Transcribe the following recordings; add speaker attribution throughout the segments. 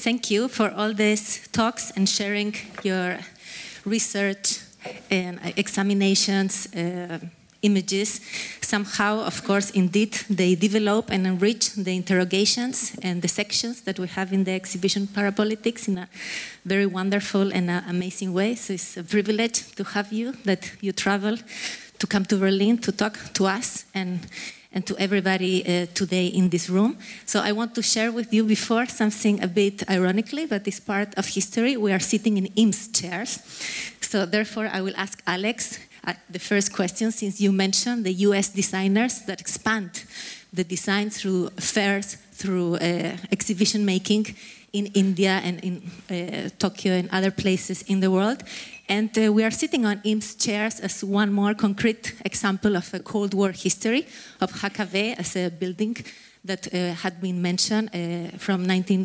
Speaker 1: thank you for all these talks and sharing your research and examinations, images. Somehow, of course, indeed, they develop and enrich the interrogations and the sections that we have in the exhibition Parapolitics in a very wonderful and amazing way. So it's a privilege to have you, that you travel to come to Berlin to talk to us and to everybody today in this room. So I want to share with you before something a bit ironically, but it's part of history. We are sitting in Eames chairs. So therefore, I will ask Alex the first question, since you mentioned the US designers that expand the design through fairs, through exhibition making in India and in Tokyo and other places in the world. And we are sitting on Eames chairs as one more concrete example of a Cold War history of HKW as a building that had been mentioned from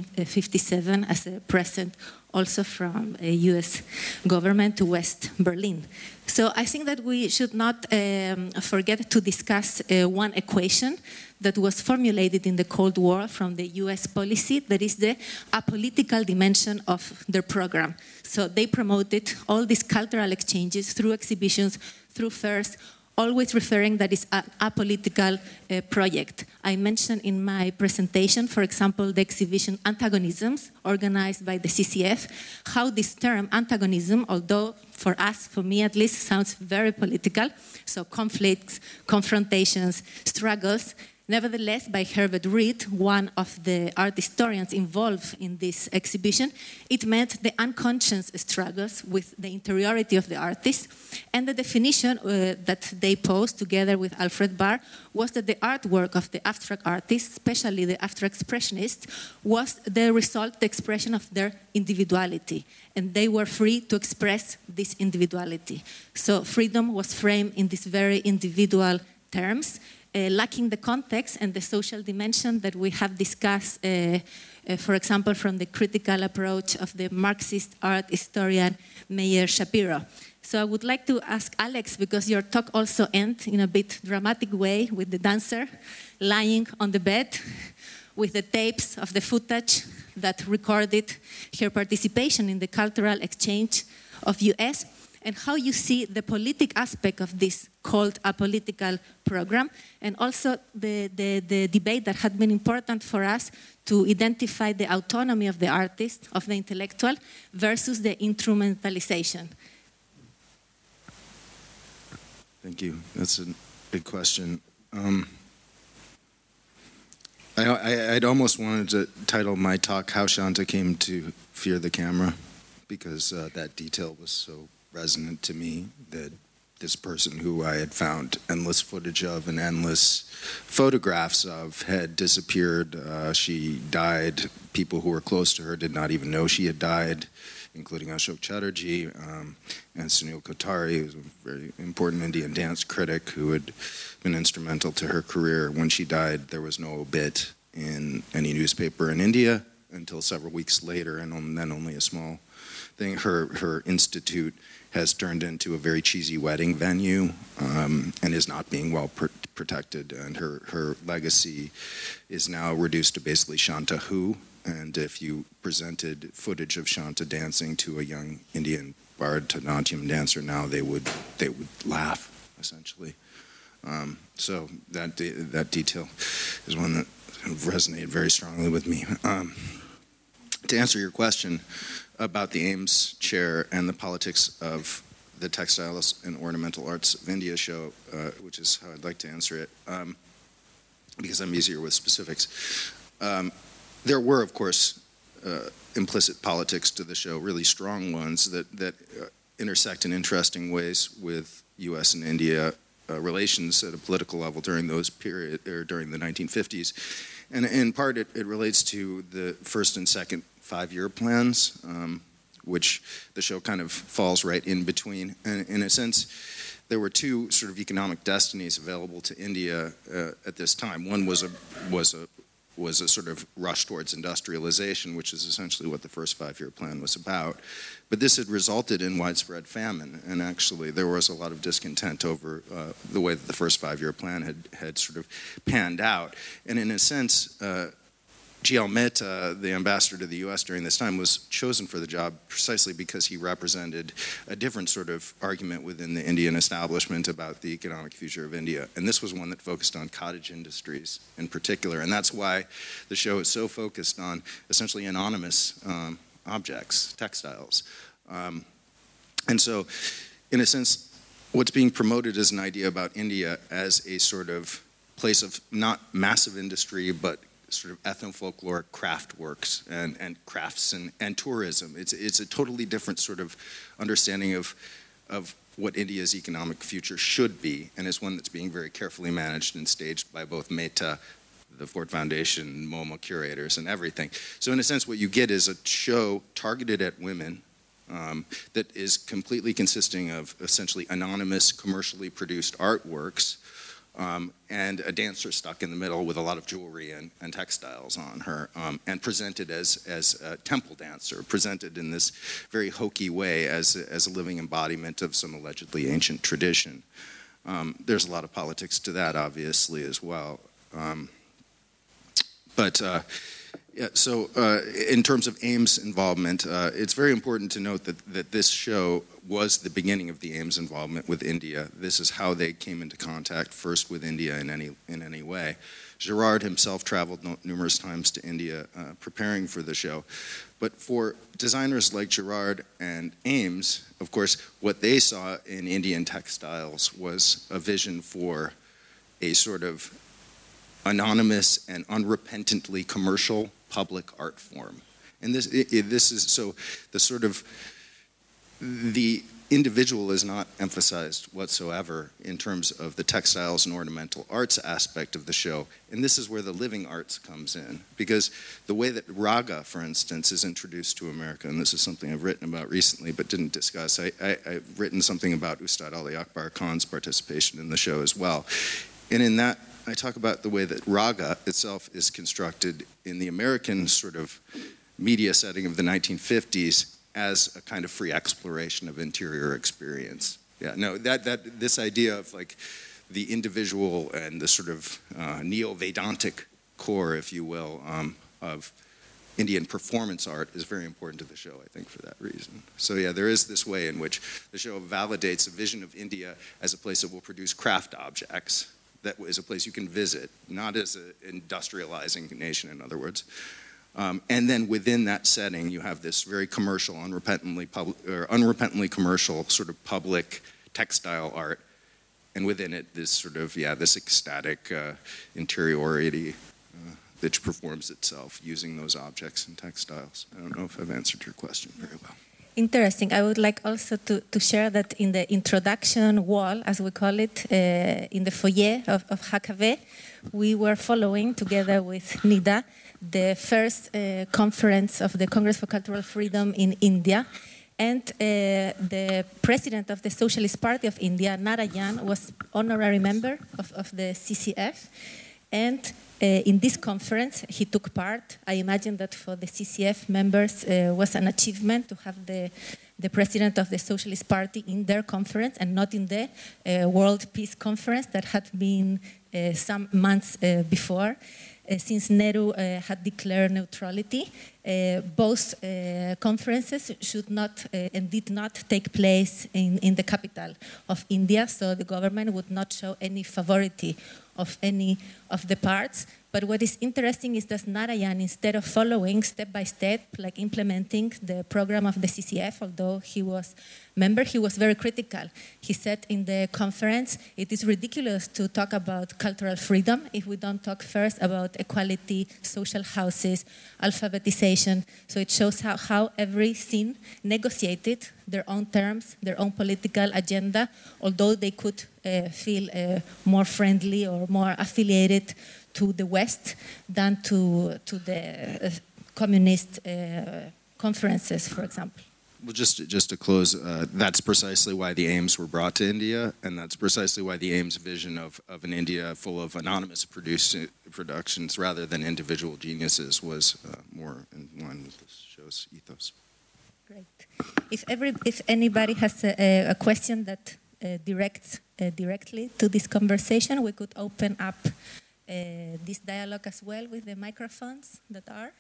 Speaker 1: 1957 as a present also from a US government to West Berlin. So I think that we should not forget to discuss one equation that was formulated in the Cold War from the US policy, that is the apolitical dimension of their program. So they promoted all these cultural exchanges through exhibitions, through fairs, always referring that it's an apolitical project. I mentioned in my presentation, for example, the exhibition Antagonisms, organized by the CCF, how this term antagonism, although for us, for me at least, sounds very political, so conflicts, confrontations, struggles. Nevertheless, by Herbert Reed, one of the art historians involved in this exhibition, it meant the unconscious struggles with the interiority of the artist. And the definition that they posed together with Alfred Barr was that the artwork of the abstract artists, especially the abstract expressionists, was the result, the expression of their individuality. And they were free to express this individuality. So freedom was framed in these very individual terms, lacking the context and the social dimension that we have discussed, for example, from the critical approach of the Marxist art historian Meyer Shapiro. So I would like to ask Alex, because your talk also ends in a bit dramatic way with the dancer lying on the bed with the tapes of the footage that recorded her participation in the cultural exchange of US, and how you see the politic aspect of this called apolitical program, and also the debate that had been important for us to identify the autonomy of the artist, of the intellectual, versus the instrumentalization.
Speaker 2: Thank you. That's a big question. I'd almost wanted to title my talk How Shanta Came to Fear the Camera, because that detail was so resonant to me, that this person who I had found endless footage of and endless photographs of had disappeared. She died. People who were close to her did not even know she had died, including Ashok Chatterjee and Sunil Kothari, who was a very important Indian dance critic who had been instrumental to her career. When she died, there was no obit in any newspaper in India until several weeks later, and then only a small thing. Her institute has turned into a very cheesy wedding venue and is not being well protected. And her legacy is now reduced to basically Shanta Who. And if you presented footage of Shanta dancing to a young Indian Bharatanatyam dancer now, they would laugh, essentially. So that detail is one that resonated very strongly with me. To answer your question about the Ames chair and the politics of the Textiles and Ornamental Arts of India show, which is how I'd like to answer it, because I'm easier with specifics. There were, of course, implicit politics to the show, really strong ones that intersect in interesting ways with U.S. and India relations at a political level during those period, or during the 1950s. And in part, it relates to the first and second 5-year plans, which the show kind of falls right in between. And in a sense, there were two sort of economic destinies available to India at this time. One was a sort of rush towards industrialization, which is essentially what the first 5-year plan was about. But this had resulted in widespread famine, and actually there was a lot of discontent over the way that the first 5-year plan had sort of panned out. And in a sense, G.L. Mehta, the ambassador to the U.S. during this time, was chosen for the job precisely because he represented a different sort of argument within the Indian establishment about the economic future of India. And this was one that focused on cottage industries in particular. And that's why the show is so focused on essentially anonymous objects, textiles. And so, in a sense, what's being promoted is an idea about India as a sort of place of not massive industry, but sort of ethno-folkloric craft works and crafts and tourism. It's a totally different sort of understanding of what India's economic future should be, and it's one that's being very carefully managed and staged by both Mehta, the Ford Foundation, MoMA curators, and everything. So in a sense, what you get is a show targeted at women that is completely consisting of essentially anonymous, commercially produced artworks, and a dancer stuck in the middle with a lot of jewelry and textiles on her, and presented as a temple dancer, presented in this very hokey way as a living embodiment of some allegedly ancient tradition. There's a lot of politics to that, obviously, as well. Yeah, so in terms of AIM's involvement, it's very important to note that this show was the beginning of the AIM's involvement with India. This is how they came into contact first with India in any way. Gerard himself traveled numerous times to India preparing for the show. But for designers like Gerard and Ames, of course, what they saw in Indian textiles was a vision for a sort of anonymous and unrepentantly commercial public art form. And this is so the sort of the individual is not emphasized whatsoever in terms of the textiles and ornamental arts aspect of the show. And this is where the living arts comes in, because the way that raga, for instance, is introduced to America, and this is something I've written about recently but didn't discuss. I've written something about Ustad Ali Akbar Khan's participation in the show as well. And in that, I talk about the way that raga itself is constructed in the American sort of media setting of the 1950s as a kind of free exploration of interior experience. Yeah, no, this idea of like the individual and the sort of neo-Vedantic core, if you will, of Indian performance art is very important to the show, I think, for that reason. So yeah, there is this way in which the show validates a vision of India as a place that will produce craft objects, that is a place you can visit, not as an industrializing nation, in other words. And then within that setting, you have this very commercial, unrepentantly commercial sort of public textile art, and within it, this sort of, this ecstatic interiority that performs itself using those objects and textiles. I don't know if I've answered your question very well.
Speaker 1: Interesting. I would like also to share that in the introduction wall, as we call it, in the foyer of HKV, we were following, together with Nida, the first conference of the Congress for Cultural Freedom in India. And the president of the Socialist Party of India, Narayan, was honorary member of the CCF. And in this conference, he took part. I imagine that for the CCF members was an achievement to have the president of the Socialist Party in their conference and not in the World Peace Conference that had been some months before. Since Nehru had declared neutrality, both conferences should not and did not take place in the capital of India, so the government would not show any favorability of any of the parts. But what is interesting is that Narayan, instead of following step by step, like implementing the program of the CCF, although he was member, he was very critical. He said in the conference, it is ridiculous to talk about cultural freedom if we don't talk first about equality, social houses, alphabetization. So it shows how every scene negotiated their own terms, their own political agenda, although they could feel more friendly or more affiliated to the West than to the communist conferences, for example.
Speaker 2: Well, just to close, that's precisely why the AIMs were brought to India, and that's precisely why the AIMs vision of an India full of anonymous productions rather than individual geniuses was more in line with this show's ethos.
Speaker 1: Great. If anybody has a question that directs directly to this conversation, we could open up this dialogue as well with the microphones that are.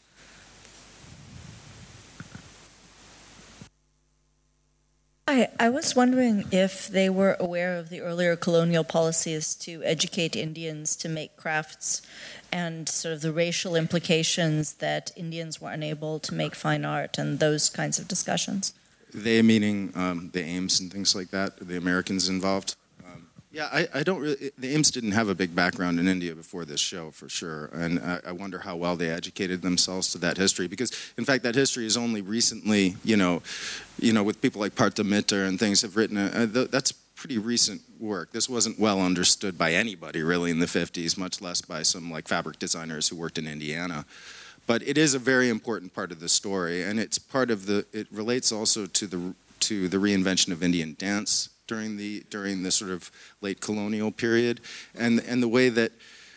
Speaker 3: I was wondering if they were aware of the earlier colonial policies to educate Indians to make crafts and sort of the racial implications that Indians were unable to make fine art and those kinds of discussions.
Speaker 2: They meaning the Ames and things like that, the Americans involved. Yeah, I don't really. The Ames didn't have a big background in India before this show, for sure, and I wonder how well they educated themselves to that history. Because, in fact, that history is only recently, with people like Partha Mitter and things have written. That's pretty recent work. This wasn't well understood by anybody really in the 50s, much less by some like fabric designers who worked in Indiana. But it is a very important part of the story, and it's part of the. It relates also to the reinvention of Indian dance during the sort of late colonial period, and the way that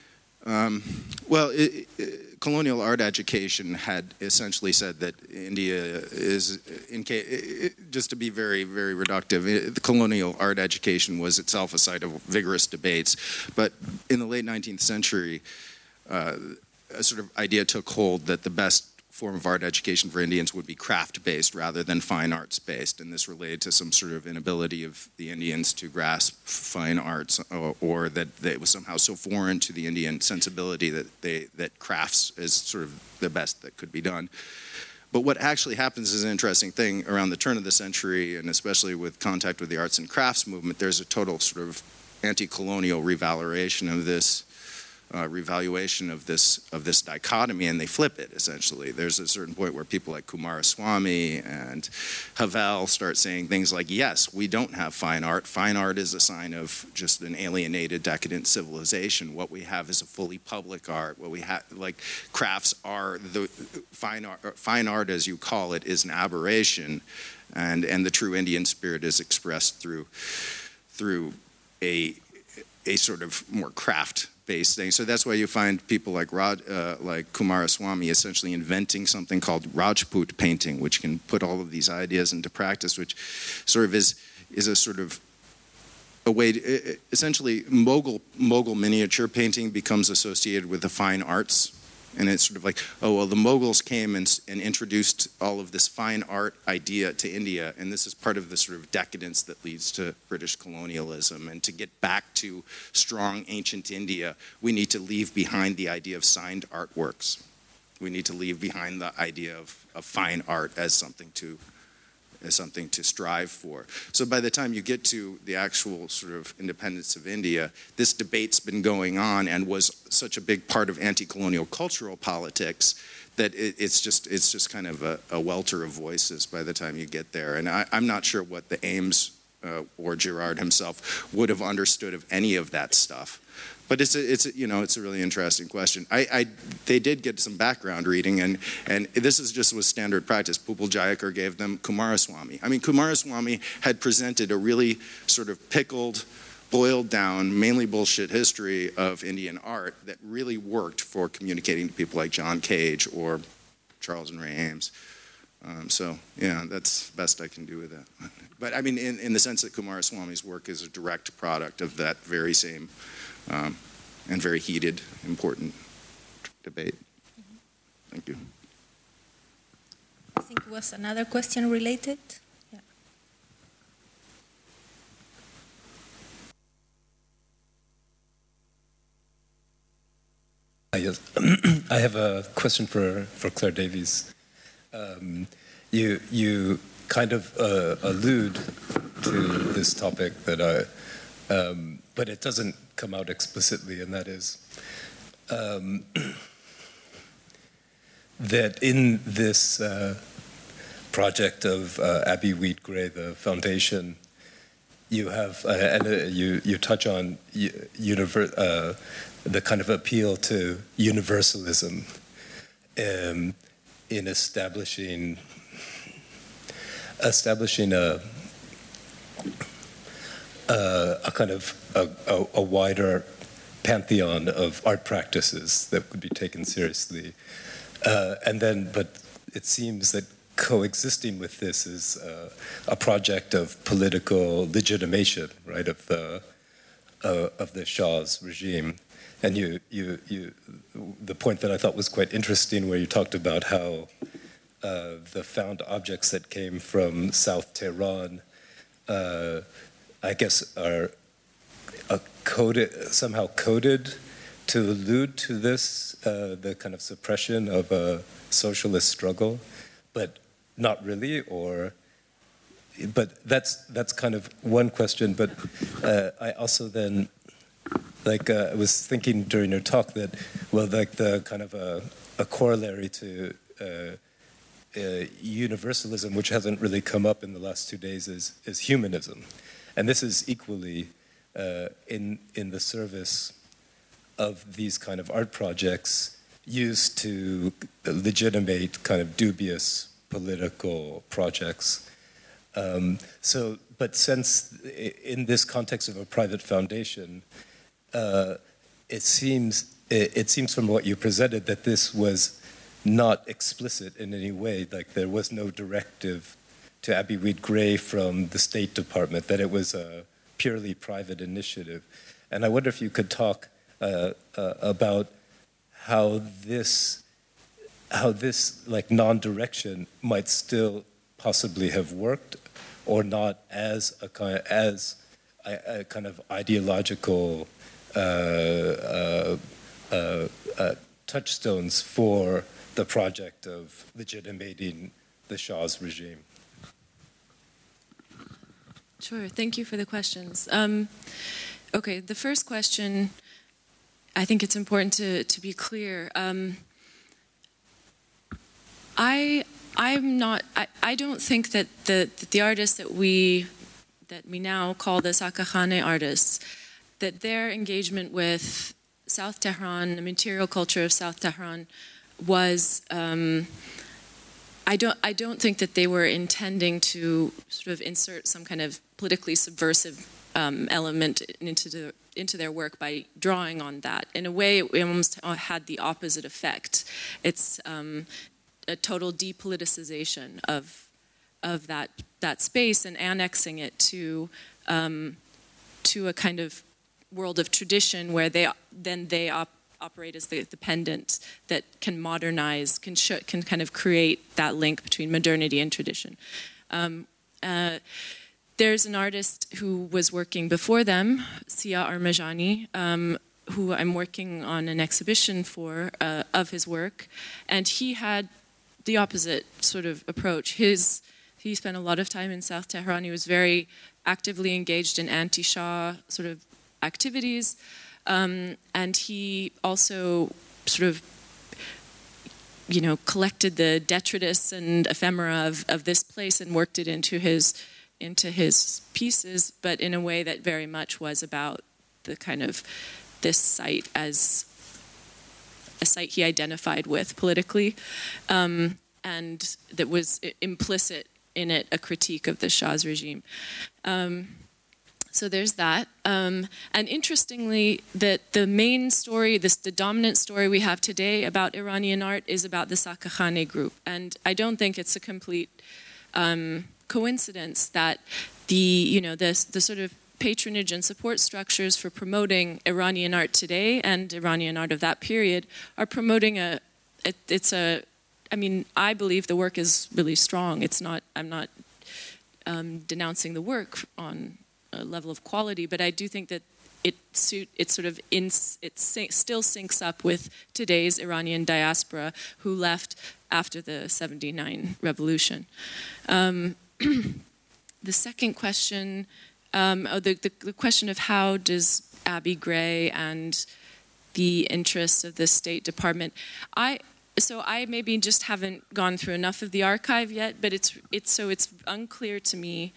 Speaker 2: colonial art education had essentially said that India is, just to be very, very reductive, the colonial art education was itself a site of vigorous debates. But in the late 19th century, a sort of idea took hold that the best form of art education for Indians would be craft-based rather than fine arts-based, and this related to some sort of inability of the Indians to grasp fine arts, or that it was somehow so foreign to the Indian sensibility that crafts is sort of the best that could be done. But what actually happens is an interesting thing around the turn of the century, and especially with contact with the arts and crafts movement. There's a total sort of anti-colonial revaloration of this. Revaluation of this dichotomy, and they flip it essentially. There's a certain point where people like Coomaraswamy and Havel start saying things like, yes, we don't have fine art. Fine art is a sign of just an alienated, decadent civilization. What we have is a fully public art. What we have, like crafts are the fine art, as you call it, is an aberration, and the true Indian spirit is expressed through a sort of more craft-based thing. So that's why you find people like Coomaraswamy essentially inventing something called Rajput painting, which can put all of these ideas into practice, which sort of is a sort of a way to, essentially Mughal miniature painting becomes associated with the fine arts. And it's sort of like, oh, well, the Mughals came and introduced all of this fine art idea to India, and this is part of the sort of decadence that leads to British colonialism. And to get back to strong ancient India, we need to leave behind the idea of signed artworks. We need to leave behind the idea of fine art as something to strive for. So by the time you get to the actual sort of independence of India, this debate's been going on and was such a big part of anti-colonial cultural politics that it's just kind of a welter of voices by the time you get there. And I'm not sure what the Ames or Girard himself would have understood of any of that stuff. But it's a really interesting question. They did get some background reading, and this is just was standard practice. Pupil Jayakar gave them Coomaraswamy. I mean, Coomaraswamy had presented a really sort of pickled, boiled down, mainly bullshit history of Indian art that really worked for communicating to people like John Cage or Charles and Ray Ames. So, yeah, that's the best I can do with that. But, I mean, in the sense that Coomaraswamy's work is a direct product of that very same and very heated, important debate. Mm-hmm. Thank you.
Speaker 1: I think it was another question related. Yeah.
Speaker 4: Yes. I have a question for Claire Davies. You kind of allude to this topic that but it doesn't come out explicitly, and that is that in this project of Abbey Wheat Gray, the foundation, you have you touch on the kind of appeal to universalism in establishing a kind of a wider pantheon of art practices that would be taken seriously, but it seems that coexisting with this is a project of political legitimation, right, of the Shah's regime, And the point that I thought was quite interesting, where you talked about how the found objects that came from South Tehran, I guess, are somehow coded to allude to this, the kind of suppression of a socialist struggle, but not really, but that's kind of one question. But I also then, I was thinking during your talk that, well, like the kind of a corollary to universalism, which hasn't really come up in the last 2 days, is humanism. And this is equally in the service of these kind of art projects used to legitimate kind of dubious political projects. But since in this context of a private foundation, it seems from what you presented that this was not explicit in any way, like there was no directive to Abby Reed Gray from the State Department, that it was a purely private initiative. And I wonder if you could talk about how this like non-direction might still possibly have worked, or not, as a kind of ideological touchstones for the project of legitimating the Shah's regime.
Speaker 5: Sure, thank you for the questions. Okay, the first question, I think it's important to be clear. I don't think that the artists that we now call the Saqqa-Khaneh artists, that their engagement with South Tehran, the material culture of South Tehran, was I don't think that they were intending to sort of insert some kind of politically subversive element into their work by drawing on that. In a way, it almost had the opposite effect. It's a total depoliticization of that space and annexing it to a kind of world of tradition where they operate as the pendant that can modernize, can kind of create that link between modernity and tradition. There's an artist who was working before them, Sia Armajani, who I'm working on an exhibition for of his work, and he had the opposite sort of approach. He spent a lot of time in South Tehran. He was very actively engaged in anti-Shah sort of activities, and he also sort of, collected the detritus and ephemera of this place and worked it into his pieces, but in a way that very much was about the kind of this site as a site he identified with politically, and that was implicit in it a critique of the Shah's regime. So there's that. And interestingly, that the main story, the dominant story we have today about Iranian art is about the Saqqa-Khaneh group. And I don't think it's a complete coincidence that the sort of patronage and support structures for promoting Iranian art today and Iranian art of that period are promoting I believe the work is really strong. I'm not denouncing the work on a level of quality, but I do think that it still syncs up with today's Iranian diaspora who left after the 79 revolution. The second question, the question of how does Abby Gray and the interests of the State Department, So I maybe just haven't gone through enough of the archive yet, but it's unclear to me,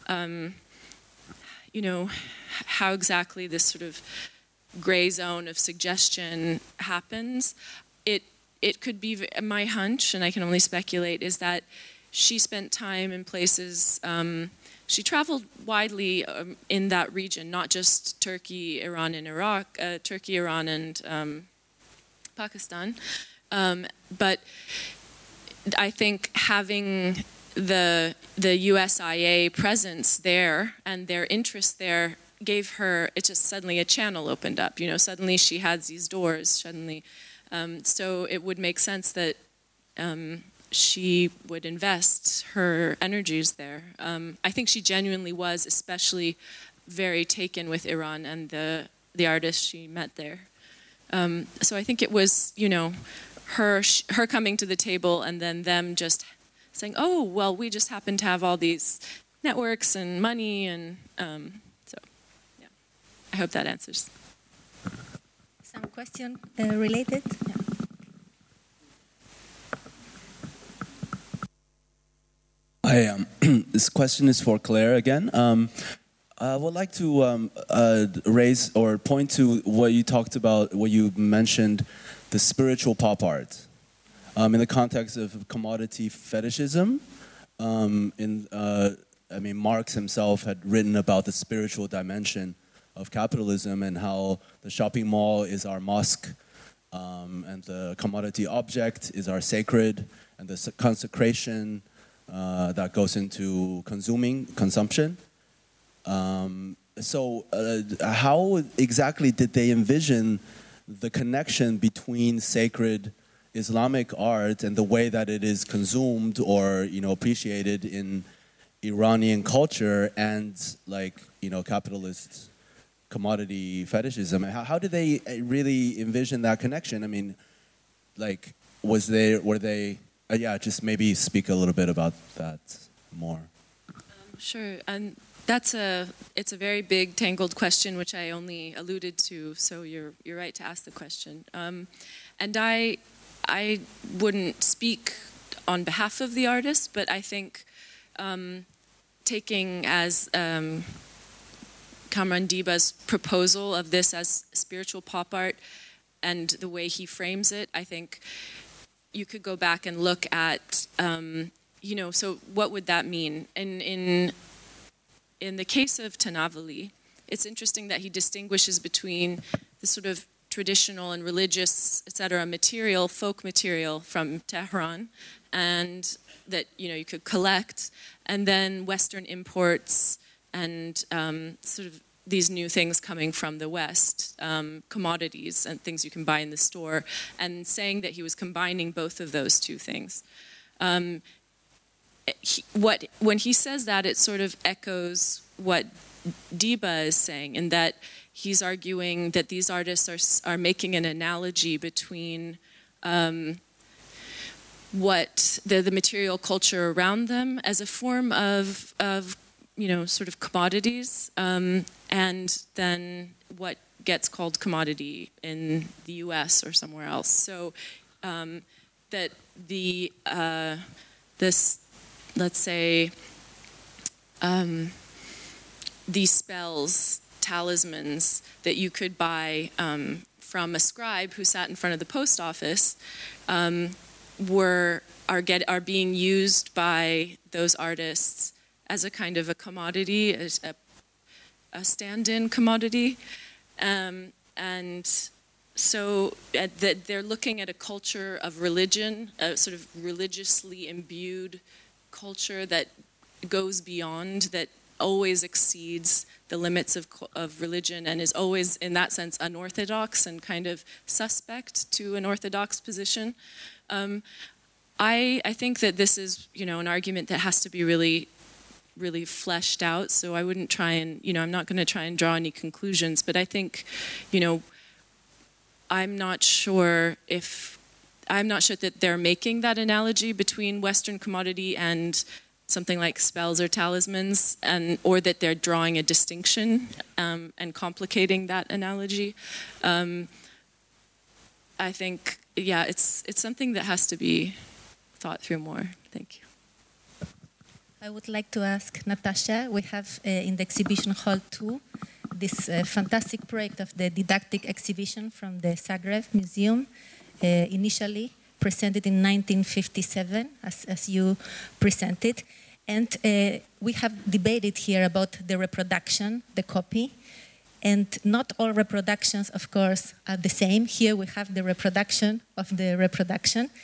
Speaker 5: how exactly this sort of gray zone of suggestion happens. It could be, my hunch, and I can only speculate, is that she spent time in places. She traveled widely in that region, not just Turkey, Iran, and Iraq, Turkey, Iran, and Pakistan. But I think having the USIA presence there and their interest there gave her, it just suddenly a channel opened up, suddenly she had these doors, suddenly. So it would make sense that she would invest her energies there. I think she genuinely was especially very taken with Iran and the artists she met there. So I think it was, her coming to the table and then them just saying, oh, well, we just happen to have all these networks and money, and so, yeah. I hope that answers.
Speaker 1: Some question related? Yeah.
Speaker 6: This question is for Claire again. I would like to raise or point to what you talked about, what you mentioned, the spiritual pop art. In the context of commodity fetishism, Marx himself had written about the spiritual dimension of capitalism and how the shopping mall is our mosque, and the commodity object is our sacred, and the consecration that goes into consumption. So how exactly did they envision the connection between sacred Islamic art and the way that it is consumed or appreciated in Iranian culture and capitalist commodity fetishism? How did they really envision that connection? I mean, were they just maybe speak a little bit about that more.
Speaker 5: Sure, and it's a very big tangled question, which I only alluded to. So you're right to ask the question, and I wouldn't speak on behalf of the artist, but I think taking as Kamran Diba's proposal of this as spiritual pop art and the way he frames it, I think you could go back and look at, so what would that mean? In the case of Tanavali, it's interesting that he distinguishes between the sort of traditional and religious, etc., material, folk material from Tehran, and that you could collect, and then Western imports and sort of these new things coming from the West, commodities and things you can buy in the store, and saying that he was combining both of those two things. When he says that, it sort of echoes what Diba is saying, in that he's arguing that these artists are making an analogy between what the material culture around them as a form of sort of commodities, and then what gets called commodity in the U.S. or somewhere else. So that this, let's say, these spells, talismans that you could buy from a scribe who sat in front of the post office, are being used by those artists as a kind of a commodity, as a stand-in commodity, and so that they're looking at a culture of religion, a sort of religiously imbued culture that goes beyond, that always exceeds the limits of religion, and is always, in that sense, unorthodox and kind of suspect to an orthodox position. I think that this is, an argument that has to be really, really fleshed out. So I wouldn't try and, I'm not going to try and draw any conclusions. But I think, I'm not sure that they're making that analogy between Western commodity and something like spells or talismans, or that they're drawing a distinction and complicating that analogy. I think, it's something that has to be thought through more. Thank you.
Speaker 1: I would like to ask Natasha. We have in the exhibition hall 2 this fantastic project of the didactic exhibition from the Zagreb Museum, initially presented in 1957, as you presented. And we have debated here about the reproduction, the copy. And not all reproductions, of course, are the same. Here we have the reproduction of the reproduction.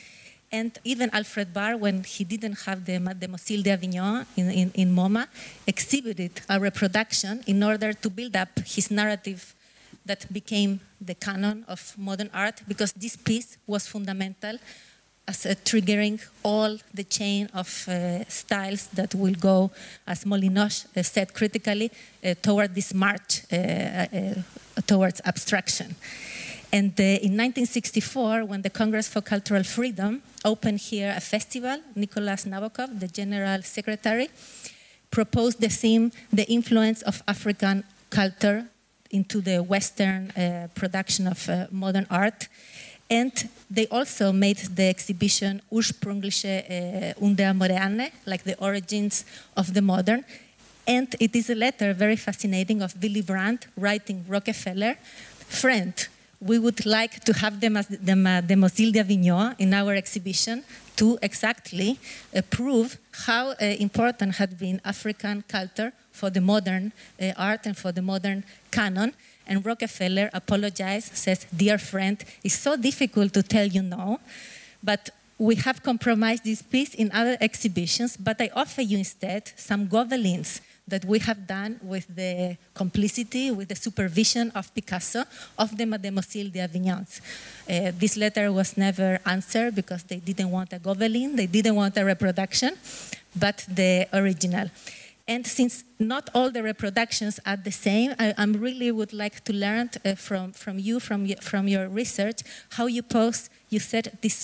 Speaker 1: And even Alfred Barr, when he didn't have the Mademoiselle d'Avignon in MoMA, exhibited a reproduction in order to build up his narrative that became the canon of modern art, because this piece was fundamental as triggering all the chain of styles that will go, as Molinox said critically, toward this march towards abstraction. And in 1964, when the Congress for Cultural Freedom opened here a festival, Nicholas Nabokov, the general secretary, proposed the theme, the influence of African culture into the Western production of modern art. And they also made the exhibition Ursprüngliche und Moderne, like the origins of the modern. And it is a letter, very fascinating, of Willy Brandt writing Rockefeller, friend, we would like to have them as the Mademoiselle d'Avignon in our exhibition to exactly prove how important had been African culture for the modern art and for the modern canon. And Rockefeller apologized, says, dear friend, it's so difficult to tell you no, but we have compromised this piece in other exhibitions, but I offer you instead some gobelins that we have done with the complicity, with the supervision of Picasso, of the Mademoiselle d'Avignons. This letter was never answered because they didn't want a gobelin, they didn't want a reproduction, but the original. And since not all the reproductions are the same, I really would like to learn from you, from your research, how you pose, you said, this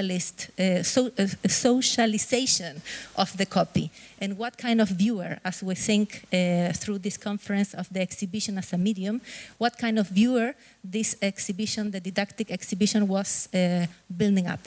Speaker 1: socialization of the copy. And what kind of viewer, as we think through this conference of the exhibition as a medium, what kind of viewer this exhibition, the didactic exhibition, was building up?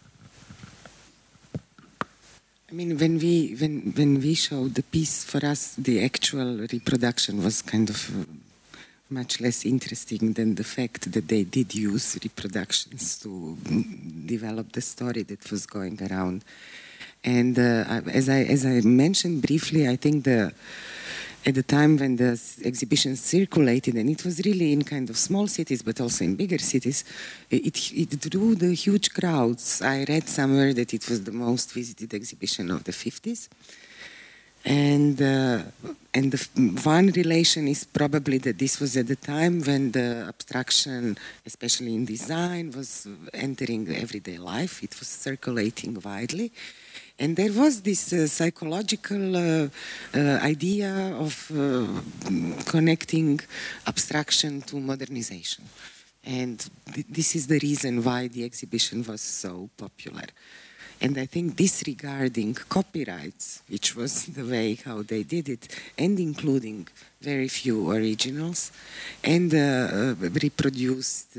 Speaker 7: I mean, when we showed the piece, for us, the actual reproduction was kind of much less interesting than the fact that they did use reproductions to develop the story that was going around. And as I mentioned briefly, I think at the time when the exhibition circulated, and it was really in kind of small cities, but also in bigger cities, it drew the huge crowds. I read somewhere that it was the most visited exhibition of the 50s. And the one relation is probably that this was at the time when the abstraction, especially in design, was entering everyday life. It was circulating widely. And there was this psychological idea of connecting abstraction to modernization. And this is the reason why the exhibition was so popular. And I think disregarding copyrights, which was the way how they did it, and including very few originals, and reproduced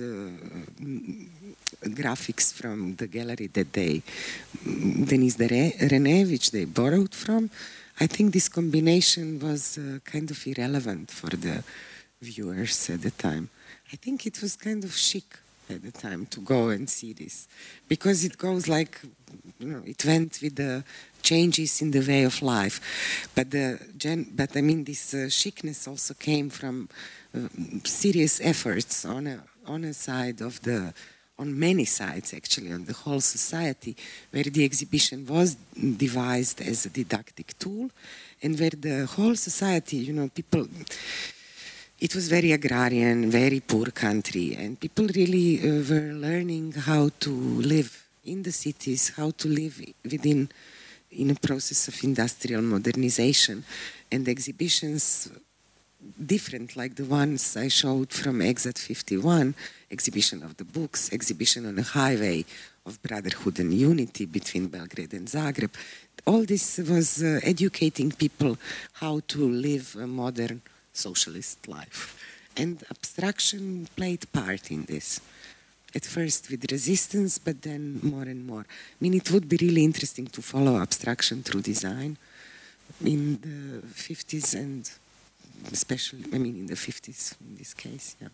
Speaker 7: graphics from the gallery that Denise René, which they borrowed from, I think this combination was kind of irrelevant for the viewers at the time. I think it was kind of chic at the time to go and see this, because it goes like, it went with the changes in the way of life. But I mean, this chicness also came from serious efforts on a side of on many sides actually, on the whole society, where the exhibition was devised as a didactic tool, and where the whole society, people. It was very agrarian, very poor country, and people really were learning how to live in the cities, how to live in a process of industrial modernization. And the exhibitions, different like the ones I showed from Exat 51, exhibition of the books, exhibition on a highway of brotherhood and unity between Belgrade and Zagreb. All this was educating people how to live a modern socialist life. And abstraction played part in this. At first with resistance, but then more and more. I mean, it would be really interesting to follow abstraction through design in the 50s, and especially, in the 50s in this case, yeah.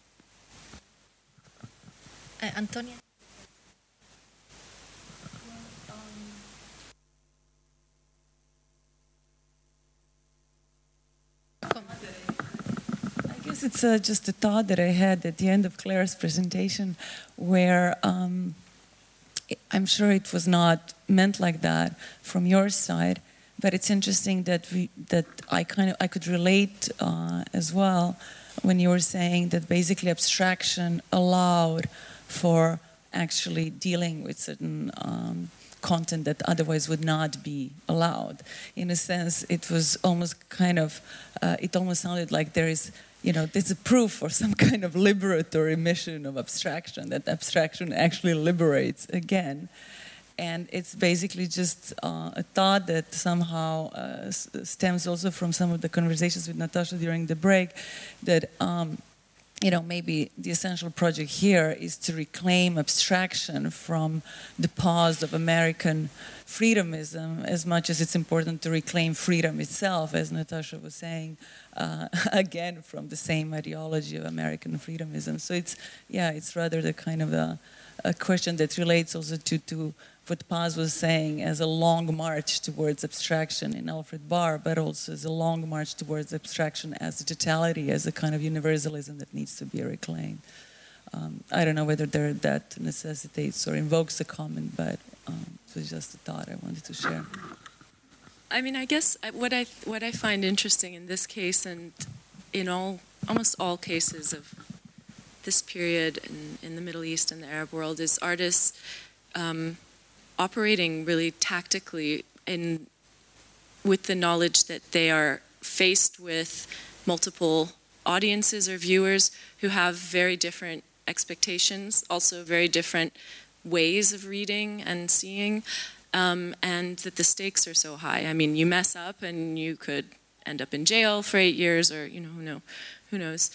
Speaker 1: Antonia?
Speaker 8: It's just a thought that I had at the end of Claire's presentation, where I'm sure it was not meant like that from your side, but it's interesting that I could relate as well when you were saying that basically abstraction allowed for actually dealing with certain content that otherwise would not be allowed. In a sense, it was almost kind of, it almost sounded like there is, there's a proof for some kind of liberatory mission of abstraction, that abstraction actually liberates again. And it's basically just a thought that somehow stems also from some of the conversations with Natasha during the break, that maybe the essential project here is to reclaim abstraction from the past of American freedomism, as much as it's important to reclaim freedom itself, as Natasha was saying, again, from the same ideology of American freedomism. So it's rather the kind of a question that relates also to what Paz was saying as a long march towards abstraction in Alfred Barr, but also as a long march towards abstraction as a totality, as a kind of universalism that needs to be reclaimed. I don't know whether that necessitates or invokes a comment, but it was just a thought I wanted to share.
Speaker 5: I mean, I guess what I find interesting in this case, and in almost all cases of this period in the Middle East and the Arab world, is artists operating really tactically with the knowledge that they are faced with multiple audiences or viewers who have very different expectations, also very different ways of reading and seeing, and that the stakes are so high. I mean, you mess up and you could end up in jail for 8 years, or who knows.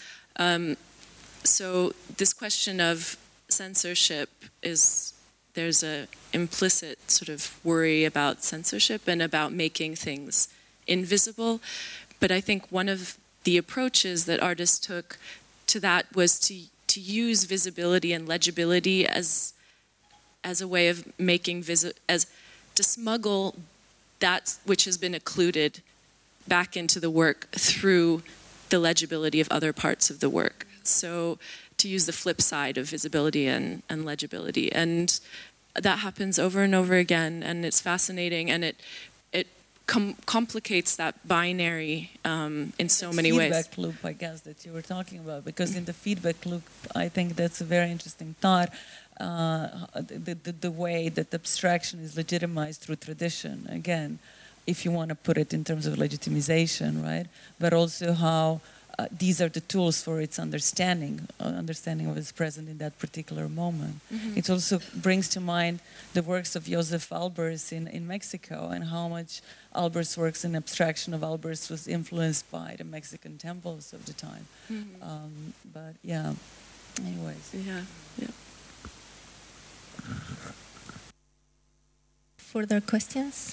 Speaker 5: So this question of censorship there's a implicit sort of worry about censorship and about making things invisible. But I think one of the approaches that artists took to that was to use visibility and legibility as a way of making to smuggle that which has been occluded back into the work through the legibility of other parts of the work. So to use the flip side of visibility and legibility. And that happens over and over again, and it's fascinating, and it complicates that binary in so many ways.
Speaker 8: Feedback loop, I guess, that you were talking about, because in the feedback loop, I think that's a very interesting thought, the way that abstraction is legitimized through tradition, again, if you want to put it in terms of legitimization, right? But also how these are the tools for its understanding of its present in that particular moment. Mm-hmm. It also brings to mind the works of Josef Albers in Mexico, and how much Albers' works and abstraction of Albers was influenced by the Mexican temples of the time. Mm-hmm. But yeah, anyways.
Speaker 5: Yeah.
Speaker 1: Further questions?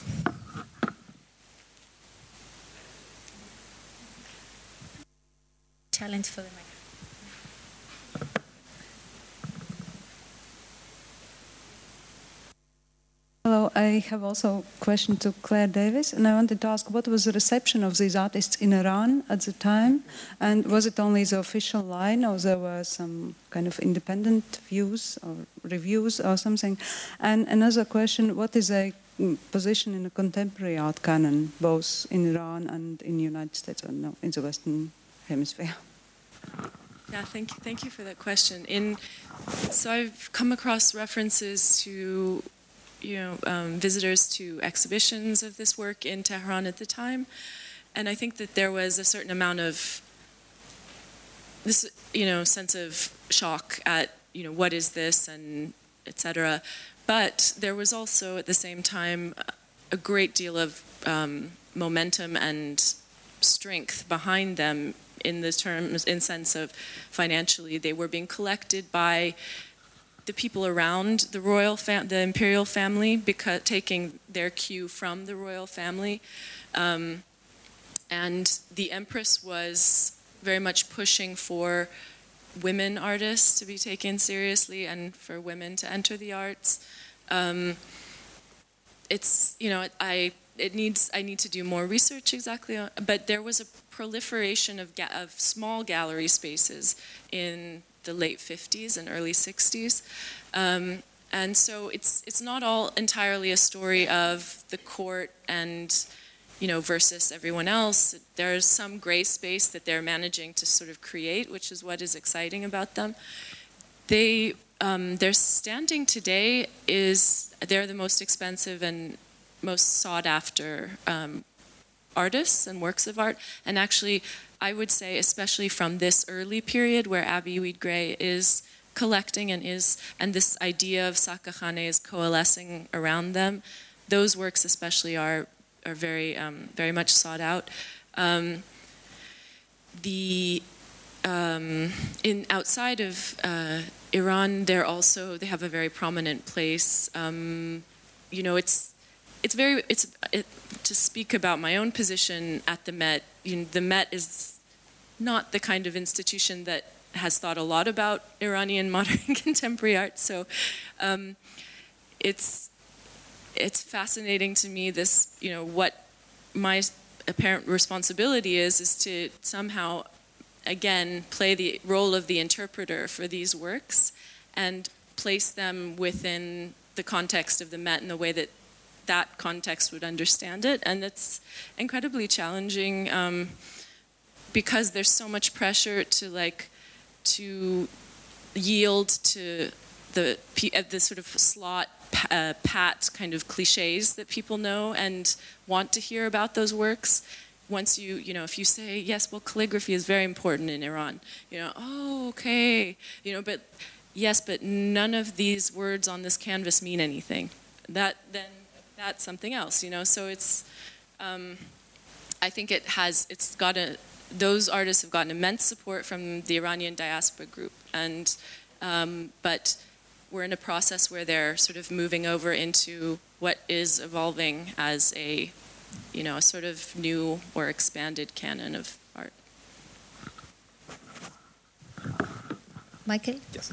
Speaker 1: Challenge for the microphone.
Speaker 9: Hello, I have also a question to Claire Davis, and I wanted to ask, what was the reception of these artists in Iran at the time? And was it only the official line, or there were some kind of independent views or reviews or something? And another question, what is a position in the contemporary art canon, both in Iran and in the United States, or no, in the Western Hemisphere?
Speaker 5: Yeah, thank you for that question. So I've come across references to, visitors to exhibitions of this work in Tehran at the time, and I think that there was a certain amount of this, sense of shock at, what is this, and etc. But there was also at the same time a great deal of momentum and strength behind them, in sense of financially. They were being collected by the people around the imperial family, because taking their cue from the royal family. And the Empress was very much pushing for women artists to be taken seriously and for women to enter the arts. I need to do more research exactly, but there was a proliferation of small gallery spaces in the late 50s and early 60s. And so it's not all entirely a story of the court and, versus everyone else. There's some gray space that they're managing to sort of create, which is what is exciting about them. Their standing today is they're the most expensive and most sought after artists and works of art. And actually, I would say, especially from this early period where Abby Weed-Gray is collecting and this idea of Sakakhane is coalescing around them, those works especially are very very much sought out. Outside of Iran, they have a very prominent place. To speak about my own position at the Met, the Met is not the kind of institution that has thought a lot about Iranian modern contemporary art. So it's fascinating to me what my apparent responsibility is to somehow again play the role of the interpreter for these works and place them within the context of the Met in the way that context would understand it. And it's incredibly challenging because there's so much pressure to yield to the sort of slot pat kind of cliches that people know and want to hear about those works. Once if you say, yes, well, calligraphy is very important in Iran, oh, okay, but yes, but none of these words on this canvas mean anything. That's something else, So it's, I think those artists have gotten immense support from the Iranian diaspora group, and but we're in a process where they're sort of moving over into what is evolving as a sort of new or expanded canon of art.
Speaker 3: Michael?
Speaker 4: Yes.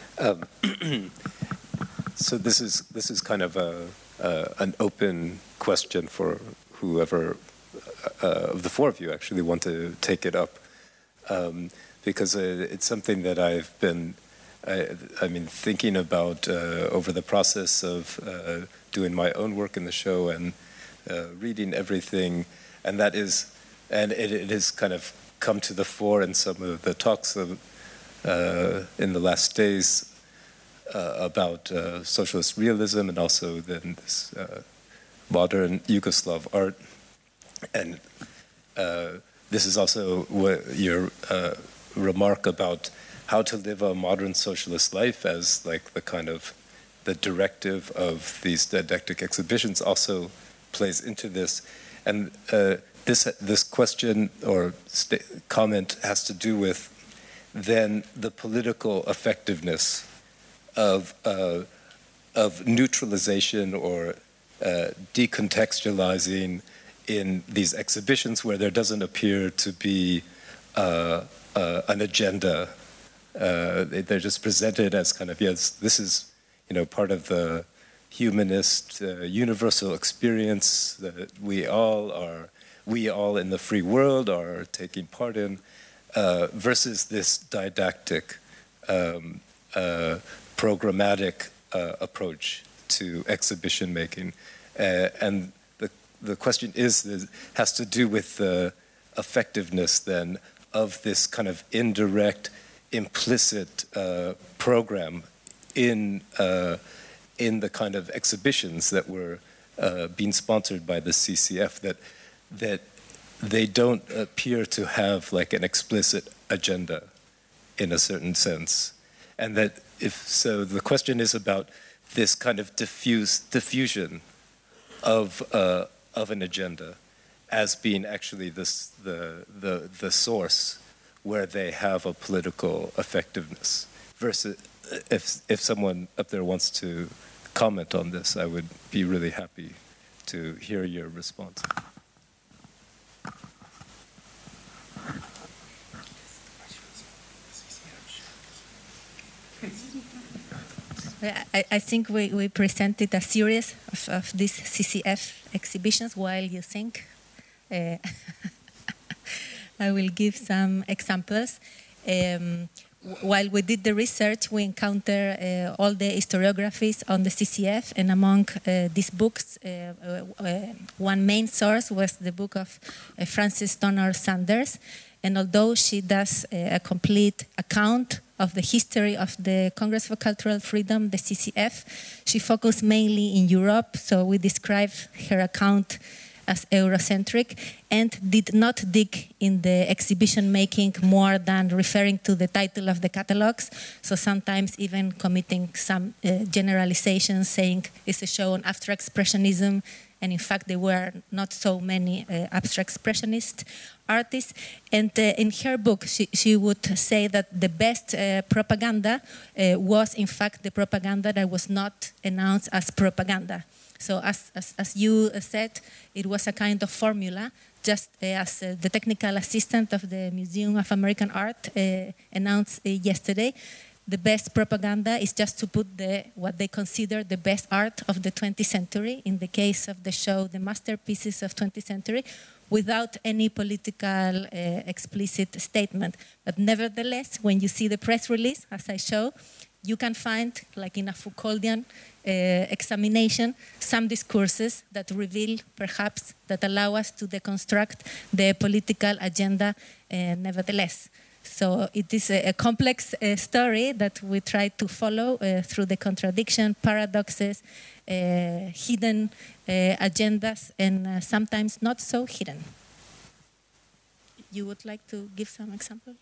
Speaker 4: So this is kind of an open question for whoever of the four of you actually want to take it up, because it's something that I've been thinking about over the process of doing my own work in the show and reading everything, and it has kind of come to the fore in some of the talks in the last days about socialist realism and also then this modern Yugoslav art. And this is also what your remark about how to live a modern socialist life as like the directive of these didactic exhibitions also plays into this. And this question or comment has to do with then the political effectiveness of neutralization or decontextualizing in these exhibitions where there doesn't appear to be an agenda. They're just presented as kind of, yes, this is part of the humanist universal experience that we all in the free world are taking part in, versus this didactic, programmatic approach to exhibition making. And the question has to do with the effectiveness then of this kind of indirect, implicit program in the kind of exhibitions that were being sponsored by the CCF, that they don't appear to have like an explicit agenda in a certain sense. And that the question is about this kind of diffusion of an agenda as being actually the source where they have a political effectiveness. Versus if someone up there wants to comment on this, I would be really happy to hear your response.
Speaker 1: I think we presented a series of these CCF exhibitions. While you think, I will give some examples. while we did the research, we encountered all the historiographies on the CCF, and among these books, one main source was the book of Frances Donner Sanders. And although she does a complete account of the history of the Congress for Cultural Freedom, the CCF, she focused mainly in Europe, so we describe her account as Eurocentric, and did not dig in the exhibition making more than referring to the title of the catalogs, so sometimes even committing some generalizations, saying it's a show on abstract expressionism, and in fact there were not so many abstract expressionist artists. And in her book she would say that the best propaganda was in fact the propaganda that was not announced as propaganda. So as you said, it was a kind of formula, just as the technical assistant of the Museum of American Art announced yesterday. The best propaganda is just to put what they consider the best art of the 20th century, in the case of the show, the masterpieces of 20th century, without any political explicit statement. But nevertheless, when you see the press release, as I show, you can find, like in a Foucauldian examination, some discourses that reveal, perhaps, that allow us to deconstruct the political agenda nevertheless. So it is a complex story that we try to follow through the contradiction, paradoxes, hidden agendas, and sometimes not so hidden. You would like to give some example?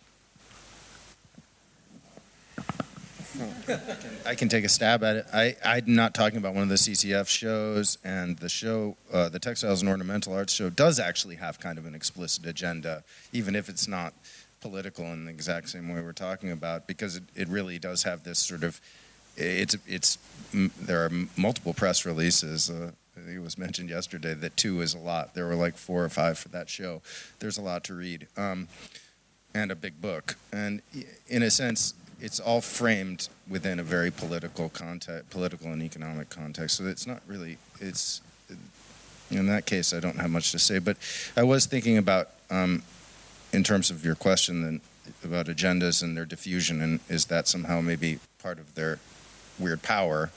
Speaker 2: I can take a stab at it. I'm not talking about one of the CCF shows, and the show, the Textiles and Ornamental Arts show, does actually have kind of an explicit agenda, even if it's not political in the exact same way we're talking about, because it really does have this sort of, there are multiple press releases. I think it was mentioned yesterday that 2 is a lot. There were like 4 or 5 for that show. There's a lot to read, and a big book. And in a sense, it's all framed within a very political context, political and economic context. So it's not really, it's, in that case, I don't have much to say. But I was thinking about, in terms of your question then, about agendas and their diffusion, and is that somehow maybe part of their weird power?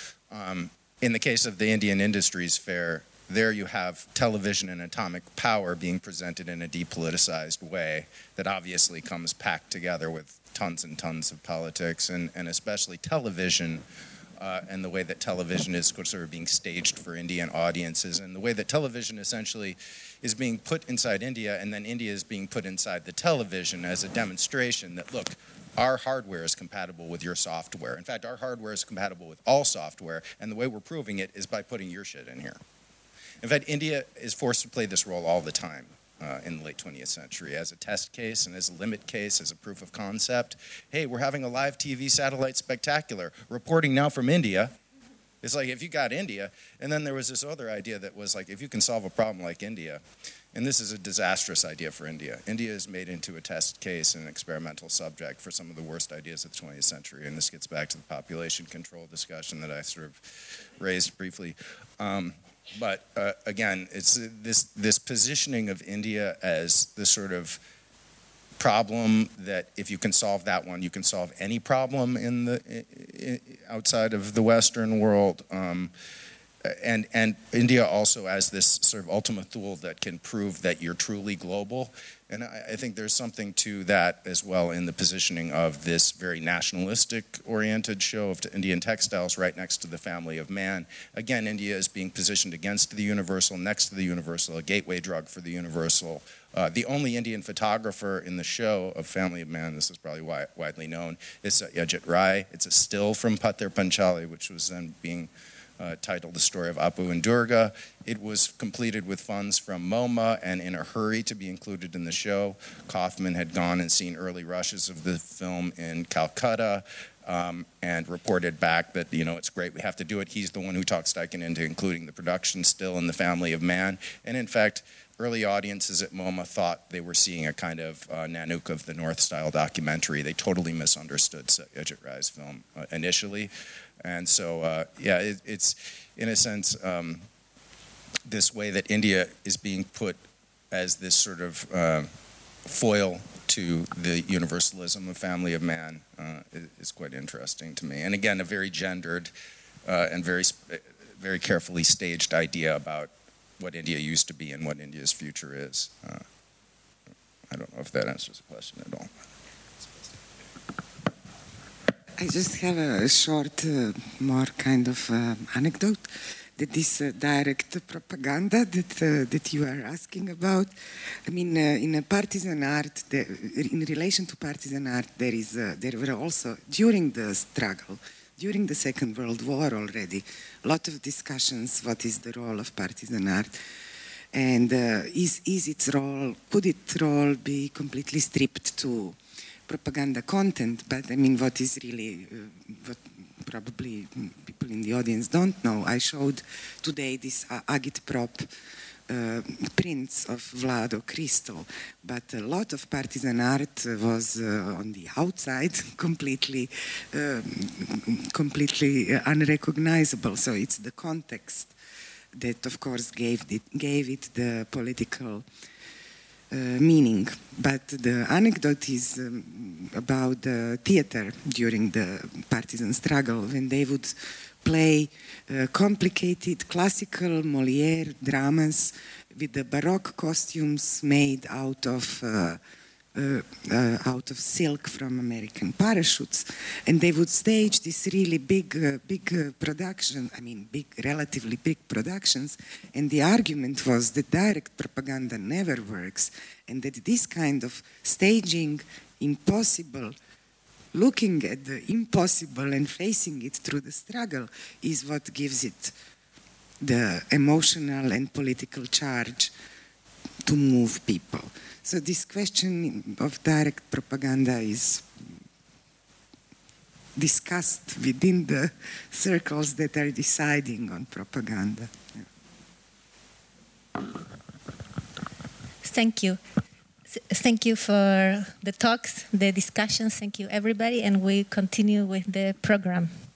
Speaker 2: In the case of the Indian Industries Fair, there you have television and atomic power being presented in a depoliticized way that obviously comes packed together with tons and tons of politics, and especially television, and the way that television is sort of being staged for Indian audiences, and the way that television essentially is being put inside India, and then India is being put inside the television as a demonstration that, look, our hardware is compatible with your software. In fact, our hardware is compatible with all software, and the way we're proving it is by putting your shit in here. In fact, India is forced to play this role all the time in the late 20th century, as a test case and as a limit case, as a proof of concept. Hey, we're having a live TV satellite spectacular, reporting now from India. It's like, if you got India, and then there was this other idea that was like, if you can solve a problem like India, and this is a disastrous idea for India. India is made into a test case and an experimental subject for some of the worst ideas of the 20th century, and this gets back to the population control discussion that I sort of raised briefly. But again, it's this positioning of India as the sort of problem that if you can solve that one, you can solve any problem in the outside of the Western world. And India also as this sort of ultima thule that can prove that you're truly global. And I think there's something to that as well in the positioning of this very nationalistic-oriented show of Indian textiles right next to the family of man. Again, India is being positioned against the universal, next to the universal, a gateway drug for the universal. The only Indian photographer in the show of Family of Man, this is probably widely known, is Satyajit Ray. It's a still from Pather Panchali, which was then being titled The Story of Apu and Durga. It was completed with funds from MoMA and in a hurry to be included in the show. Kaufman had gone and seen early rushes of the film in Calcutta and reported back that, you know, it's great, we have to do it. He's the one who talked Steichen into including the production still in The Family of Man. And in fact, early audiences at MoMA thought they were seeing a kind of Nanook of the North style documentary. They totally misunderstood Satyajit Ray's film initially. And so, yeah, it's in a sense this way that India is being put as this sort of foil to the universalism of family of man is quite interesting to me. And again, a very gendered and very carefully staged idea about what India used to be and what India's future is. I don't know if that answers the question at all.
Speaker 7: I just have a short, more kind of anecdote. That this direct propaganda that you are asking about, I mean, in a partisan art, in relation to partisan art, there were also, during the struggle, during the Second World War already, a lot of discussions, what is the role of partisan art, and is its role, could its role be completely stripped to propaganda content? But I mean, what is really, what probably people in the audience don't know, I showed today this agitprop prints of Vlado Crystal, but a lot of partisan art was on the outside, completely unrecognizable. So it's the context that, of course, gave it the political meaning. But the anecdote is about the theater during the partisan struggle, when they would play complicated classical Molière dramas with the Baroque costumes made out of silk from American parachutes, and they would stage this really big production. I mean, relatively big productions. And the argument was that direct propaganda never works, and that this kind of staging impossible, looking at the impossible and facing it through the struggle, is what gives it the emotional and political charge to move people. So this question of direct propaganda is discussed within the circles that are deciding on propaganda.
Speaker 1: Thank you. Thank you for the talks, the discussions. Thank you, everybody. And we continue with the program.